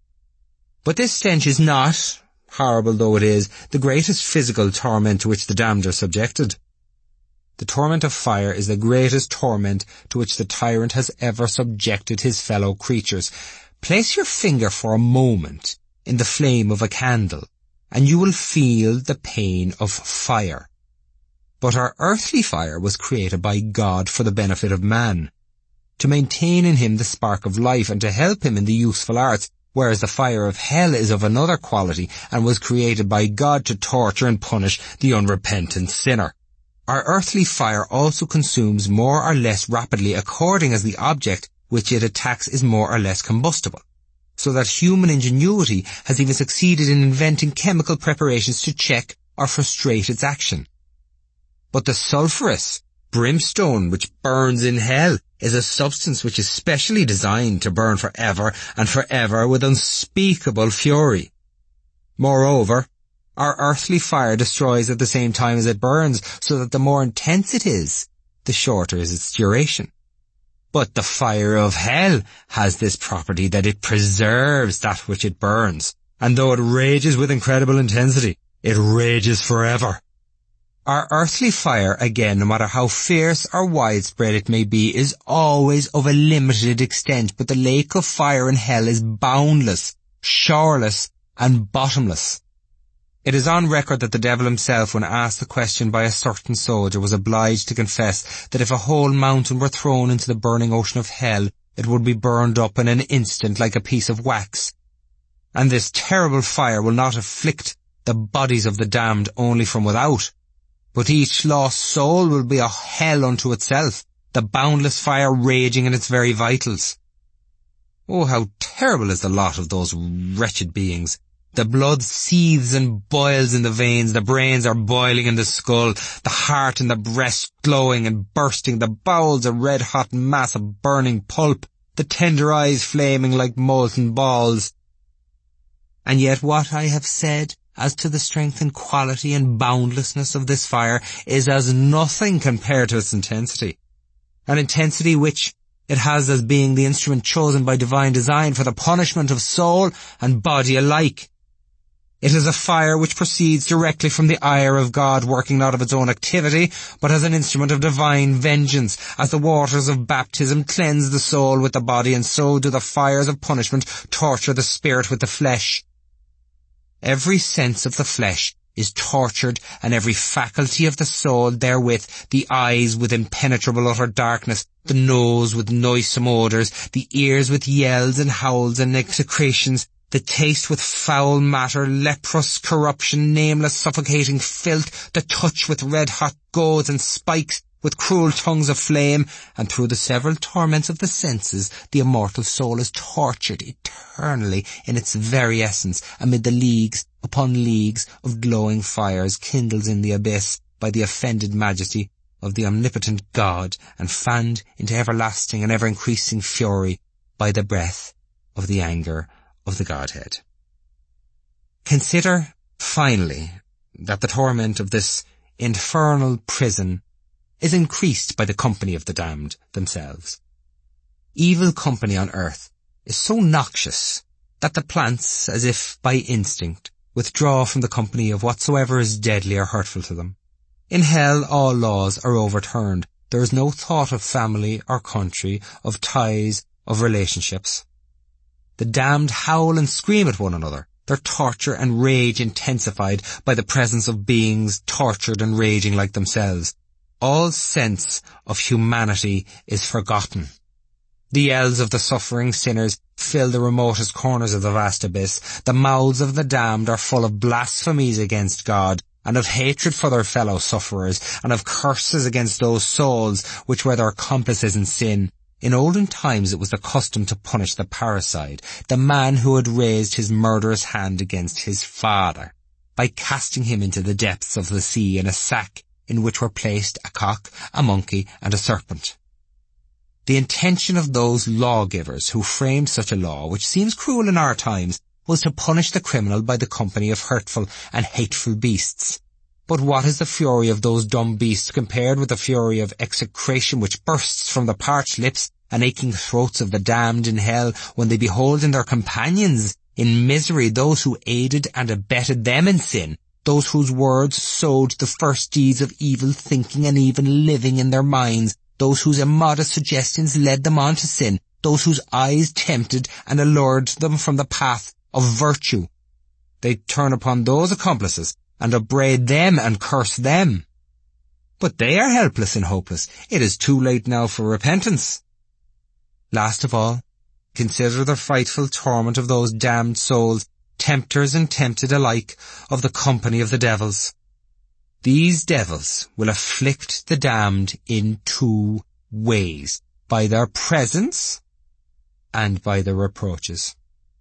But this stench is not, horrible though it is, the greatest physical torment to which the damned are subjected. The torment of fire is the greatest torment to which the tyrant has ever subjected his fellow creatures. Place your finger for a moment in the flame of a candle, and you will feel the pain of fire. But our earthly fire was created by God for the benefit of man, to maintain in him the spark of life and to help him in the useful arts, whereas the fire of hell is of another quality and was created by God to torture and punish the unrepentant sinner. Our earthly fire also consumes more or less rapidly according as the object which it attacks is more or less combustible, so that human ingenuity has even succeeded in inventing chemical preparations to check or frustrate its action. But the sulphurous brimstone which burns in hell is a substance which is specially designed to burn forever and forever with unspeakable fury. Moreover, our earthly fire destroys at the same time as it burns, so that the more intense it is, the shorter is its duration. But the fire of hell has this property that it preserves that which it burns, and though it rages with incredible intensity, it rages forever. Our earthly fire, again, no matter how fierce or widespread it may be, is always of a limited extent, but the lake of fire in hell is boundless, shoreless, and bottomless. It is on record that the devil himself, when asked the question by a certain soldier, was obliged to confess that if a whole mountain were thrown into the burning ocean of hell, it would be burned up in an instant like a piece of wax. And this terrible fire will not afflict the bodies of the damned only from without, but each lost soul will be a hell unto itself, the boundless fire raging in its very vitals. Oh, how terrible is the lot of those wretched beings! The blood seethes and boils in the veins, the brains are boiling in the skull, the heart in the breast glowing and bursting, the bowels a red-hot mass of burning pulp, the tender eyes flaming like molten balls. And yet what I have said as to the strength and quality and boundlessness of this fire is as nothing compared to its intensity. An intensity which it has as being the instrument chosen by divine design for the punishment of soul and body alike. It is a fire which proceeds directly from the ire of God, working not of its own activity, but as an instrument of divine vengeance. As the waters of baptism cleanse the soul with the body, and so do the fires of punishment torture the spirit with the flesh. Every sense of the flesh is tortured, and every faculty of the soul therewith, the eyes with impenetrable utter darkness, the nose with noisome odours, the ears with yells and howls and execrations, the taste with foul matter, leprous corruption, nameless suffocating filth, the touch with red-hot goads and spikes, with cruel tongues of flame, and through the several torments of the senses, the immortal soul is tortured eternally in its very essence, amid the leagues upon leagues of glowing fires kindled in the abyss by the offended majesty of the omnipotent God and fanned into everlasting and ever-increasing fury by the breath of the anger of the Godhead. Consider, finally, that the torment of this infernal prison is increased by the company of the damned themselves. Evil company on earth is so noxious that the plants, as if by instinct, withdraw from the company of whatsoever is deadly or hurtful to them. In hell all laws are overturned. There is no thought of family or country, of ties, of relationships. The damned howl and scream at one another, their torture and rage intensified by the presence of beings tortured and raging like themselves. All sense of humanity is forgotten. The yells of the suffering sinners fill the remotest corners of the vast abyss. The mouths of the damned are full of blasphemies against God, and of hatred for their fellow sufferers, and of curses against those souls which were their accomplices in sin. In olden times it was the custom to punish the parricide, the man who had raised his murderous hand against his father, by casting him into the depths of the sea in a sack in which were placed a cock, a monkey, and a serpent. The intention of those lawgivers who framed such a law, which seems cruel in our times, was to punish the criminal by the company of hurtful and hateful beasts. But what is the fury of those dumb beasts compared with the fury of execration which bursts from the parched lips and aching throats of the damned in hell when they behold in their companions in misery those who aided and abetted them in sin, those whose words sowed the first deeds of evil thinking and even living in their minds, those whose immodest suggestions led them on to sin, those whose eyes tempted and allured them from the path of virtue. They turn upon those accomplices and upbraid them and curse them. But they are helpless and hopeless. It is too late now for repentance. Last of all, consider the frightful torment of those damned souls, tempters and tempted alike, of the company of the devils. These devils will afflict the damned in two ways, by their presence and by their reproaches.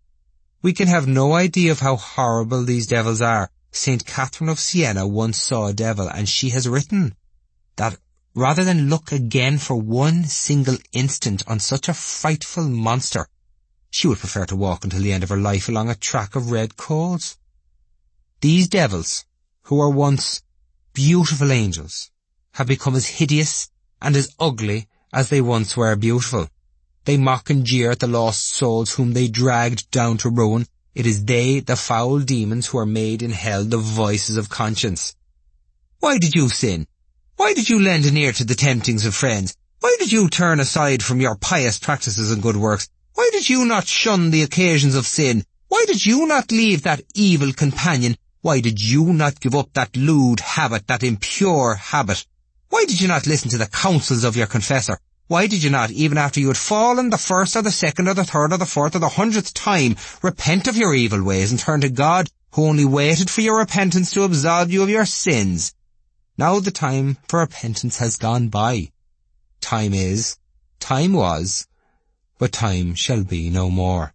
We can have no idea of how horrible these devils are. St. Catherine of Siena once saw a devil, and she has written that rather than look again for one single instant on such a frightful monster, she would prefer to walk until the end of her life along a track of red coals. These devils, who were once beautiful angels, have become as hideous and as ugly as they once were beautiful. They mock and jeer at the lost souls whom they dragged down to ruin. It is they, the foul demons, who are made in hell the voices of conscience. Why did you sin? Why did you lend an ear to the temptings of friends? Why did you turn aside from your pious practices and good works? Why did you not shun the occasions of sin? Why did you not leave that evil companion? Why did you not give up that lewd habit, that impure habit? Why did you not listen to the counsels of your confessor? Why did you not, even after you had fallen the first or the second or the third or the fourth or the 100th time, repent of your evil ways and turn to God, who only waited for your repentance to absolve you of your sins? Now the time for repentance has gone by. Time is, time was, but time shall be no more.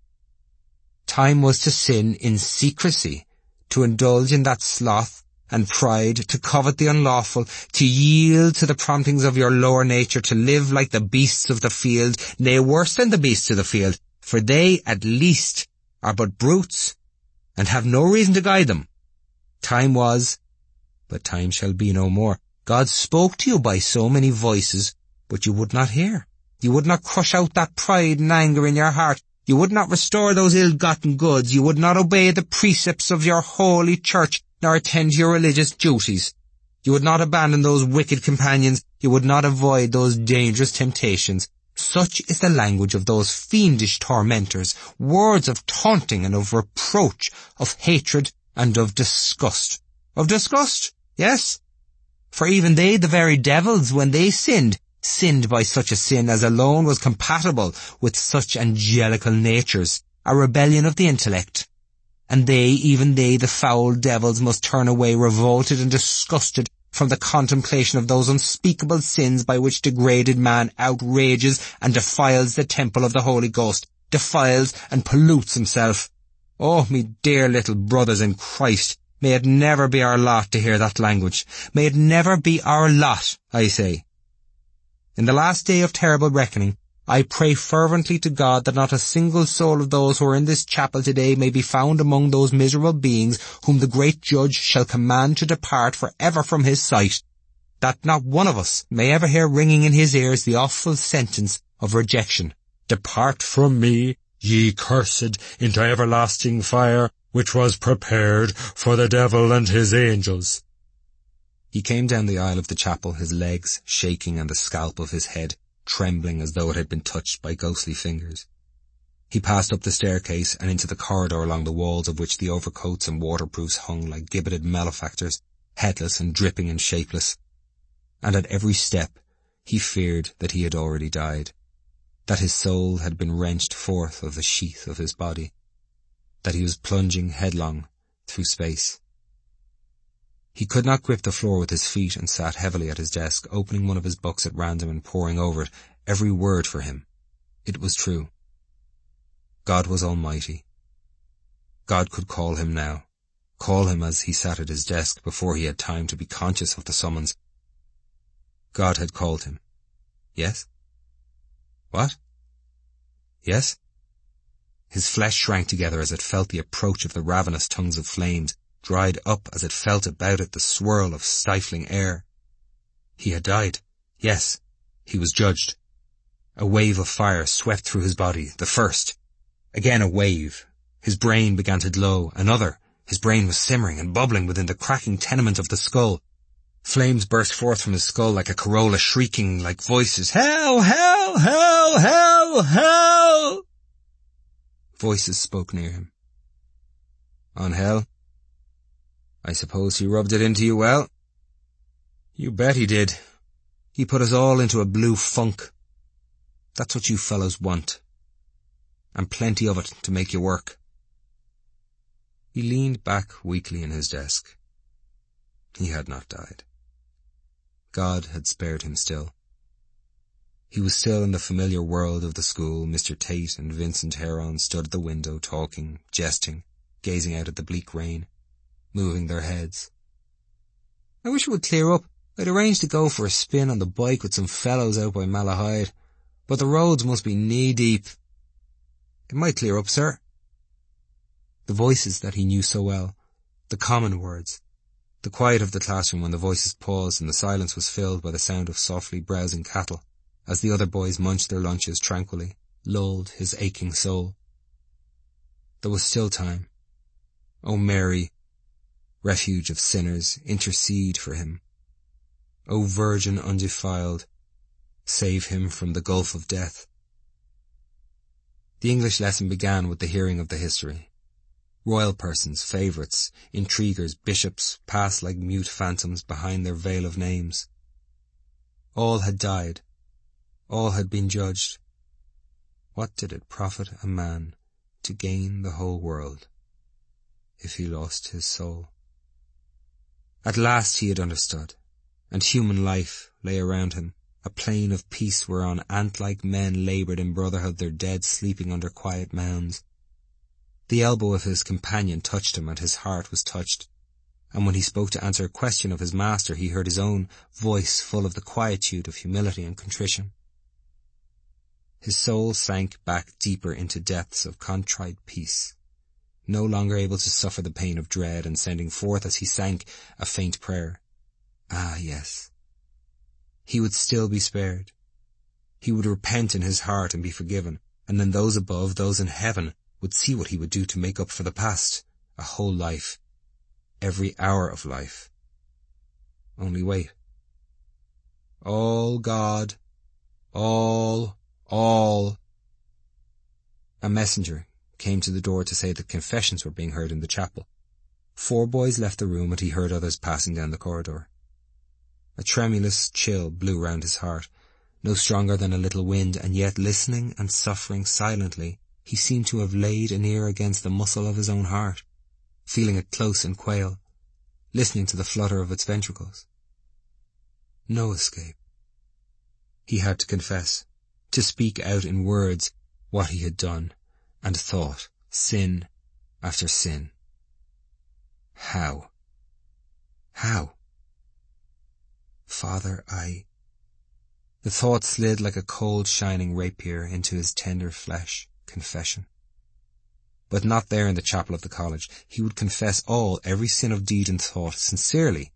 Time was to sin in secrecy, to indulge in that sloth and pride, to covet the unlawful, to yield to the promptings of your lower nature, to live like the beasts of the field, nay, worse than the beasts of the field, for they, at least, are but brutes, and have no reason to guide them. Time was, but time shall be no more. God spoke to you by so many voices, but you would not hear. You would not crush out that pride and anger in your heart. You would not restore those ill-gotten goods. You would not obey the precepts of your holy church, nor attend to your religious duties. You would not abandon those wicked companions. You would not avoid those dangerous temptations. Such is the language of those fiendish tormentors, words of taunting and of reproach, of hatred and of disgust. Of disgust? Yes. For even they, the very devils, when they sinned by such a sin as alone was compatible with such angelical natures, a rebellion of the intellect. And they, even they, the foul devils, must turn away revolted and disgusted from the contemplation of those unspeakable sins by which degraded man outrages and defiles the temple of the Holy Ghost, defiles and pollutes himself. Oh, me dear little brothers in Christ, May it never be our lot to hear that language. May it never be our lot, I say. In the last day of terrible reckoning, I pray fervently to God that not a single soul of those who are in this chapel today may be found among those miserable beings whom the great Judge shall command to depart for ever from his sight, that not one of us may ever hear ringing in his ears the awful sentence of rejection. Depart from me, ye cursed, into everlasting fire, which was prepared for the devil and his angels. He came down the aisle of the chapel, his legs shaking and the scalp of his head trembling as though it had been touched by ghostly fingers. He passed up the staircase and into the corridor along the walls of which the overcoats and waterproofs hung like gibbeted malefactors, headless and dripping and shapeless. And at every step he feared that he had already died, that his soul had been wrenched forth of the sheath of his body, that he was plunging headlong through space. He could not grip the floor with his feet and sat heavily at his desk, opening one of his books at random and poring over it, every word for him. It was true. God was almighty. God could call him now, call him as he sat at his desk before he had time to be conscious of the summons. God had called him. Yes? What? Yes? His flesh shrank together as it felt the approach of the ravenous tongues of flames, dried up as it felt about it the swirl of stifling air. He had died. Yes, he was judged. A wave of fire swept through his body, the first. Again a wave. His brain began to glow. Another. His brain was simmering and bubbling within the cracking tenement of the skull. Flames burst forth from his skull like a corolla, shrieking like voices. Hell! Hell! Hell! Hell! Hell! Voices spoke near him. On hell? I suppose he rubbed it into you well? You bet he did. He put us all into a blue funk. That's what you fellows want. And plenty of it to make you work. He leaned back weakly in his desk. He had not died. God had spared him still. He was still in the familiar world of the school. Mr. Tate and Vincent Heron stood at the window, talking, jesting, gazing out at the bleak rain, moving their heads. I wish it would clear up. I'd arranged to go for a spin on the bike with some fellows out by Malahide, but the roads must be knee-deep. It might clear up, sir. The voices that he knew so well, the common words, the quiet of the classroom when the voices paused and the silence was filled by the sound of softly browsing cattle, as the other boys munched their lunches tranquilly, lulled his aching soul. There was still time. O Mary, refuge of sinners, intercede for him. O Virgin undefiled, save him from the gulf of death. The English lesson began with the hearing of the history. Royal persons, favourites, intriguers, bishops passed like mute phantoms behind their veil of names. All had died. All had been judged. What did it profit a man to gain the whole world if he lost his soul? At last he had understood, and human life lay around him, a plain of peace whereon ant-like men laboured in brotherhood, their dead sleeping under quiet mounds. The elbow of his companion touched him, and his heart was touched, and when he spoke to answer a question of his master, he heard his own voice full of the quietude of humility and contrition. His soul sank back deeper into depths of contrite peace, no longer able to suffer the pain of dread, and sending forth as he sank a faint prayer. Ah, yes. He would still be spared. He would repent in his heart and be forgiven, and then those above, those in heaven, would see what he would do to make up for the past, a whole life, every hour of life. Only wait. All God, all. A messenger came to the door to say that confessions were being heard in the chapel. 4 boys left the room, and he heard others passing down the corridor. A tremulous chill blew round his heart, no stronger than a little wind, and yet listening and suffering silently, he seemed to have laid an ear against the muscle of his own heart, feeling it close and quail, listening to the flutter of its ventricles. No escape. He had to confess, to speak out in words what he had done and thought, sin after sin. How? How? Father, The thought slid like a cold shining rapier into his tender flesh. Confession. But not there in the chapel of the college. He would confess all, every sin of deed and thought, sincerely,